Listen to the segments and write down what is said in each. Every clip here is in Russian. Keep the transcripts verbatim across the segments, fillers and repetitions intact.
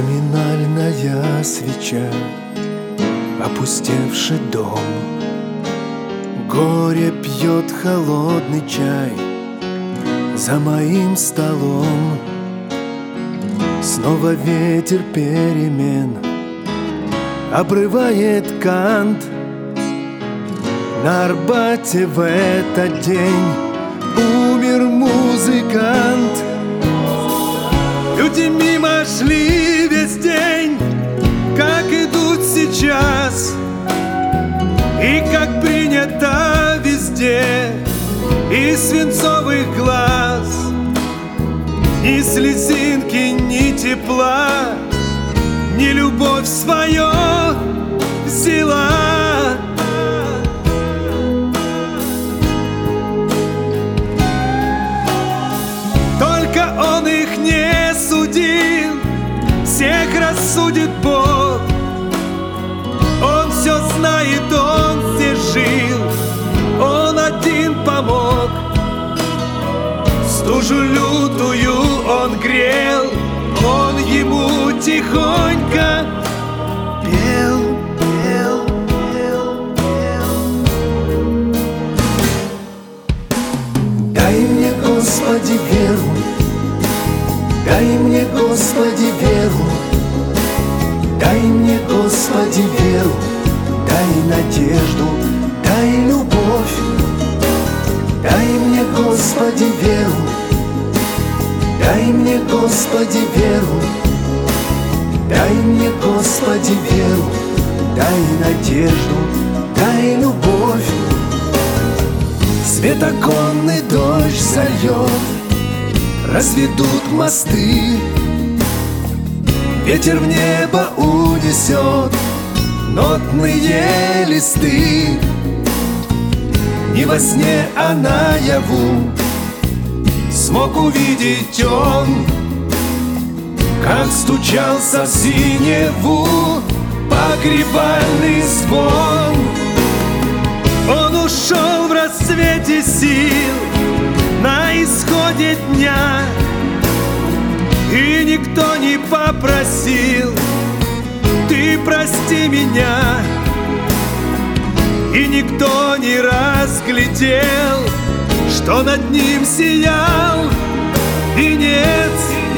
Поминальная свеча, опустевший дом, горе пьет холодный чай за моим столом. Снова ветер перемен обрывает кант. На Арбате в этот день умер музыкант. Люди мимо шли весь день, как идут сейчас, и как принято везде, из свинцовых глаз ни слезинки, ни тепла, ни любовь свою взяла. Только он их не судил, всех рассудит Бог. Он все знает, он все жил, он один помог. Стужу лютую он грел, он ему тихонько пел, пел, пел, пел. Дай мне, Господи, веру, дай мне, Господи, веру, дай мне, Господи, веру, дай надежду, дай любовь. Дай мне, Господи, веру, дай мне, Господи, веру, дай мне, Господи, веру, дай надежду, дай любовь. Светоконный дождь сольет, разведут мосты, ветер в небо унесет нотные листы. Не во сне, а наяву смог увидеть он, как стучался в синеву погребальный звон. Он ушел в расцвете сил на исходе дня, и никто не попросил: ты прости меня. И никто не разглядел, что над ним сиял венец.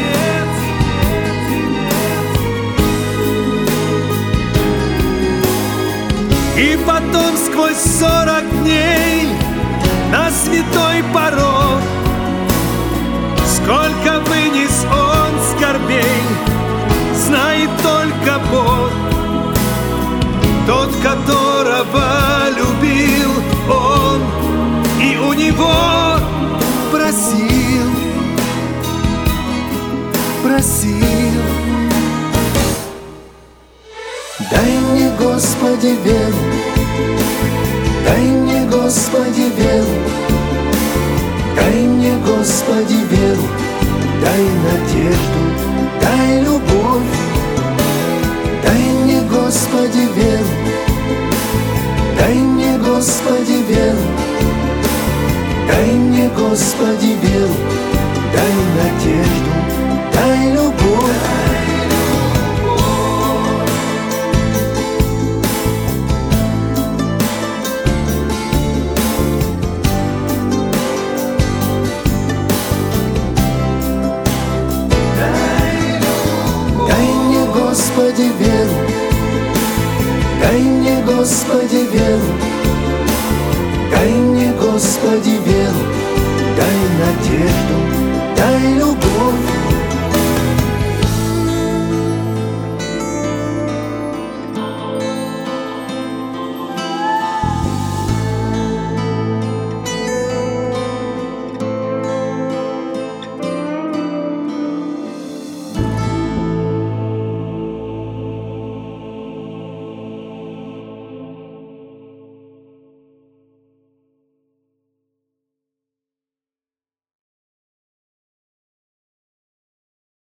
И потом сквозь сорок дней на святой порог сколько вынес он скорбей, знает только Бог. Тот, которого любил он, и у него просил, просил. Дай мне, Господи, веру, дай мне, Господи, веру, дай мне, Господи, веру, дай надежду, дай любовь. Дай мне, Господи, веру, дай мне, Господи, веру, дай мне, Господи, веру, дай надежду, дай любовь. Господи, веру, дай мне, Господи, веру, дай мне, Господи, веру, дай надежду, дай любовь.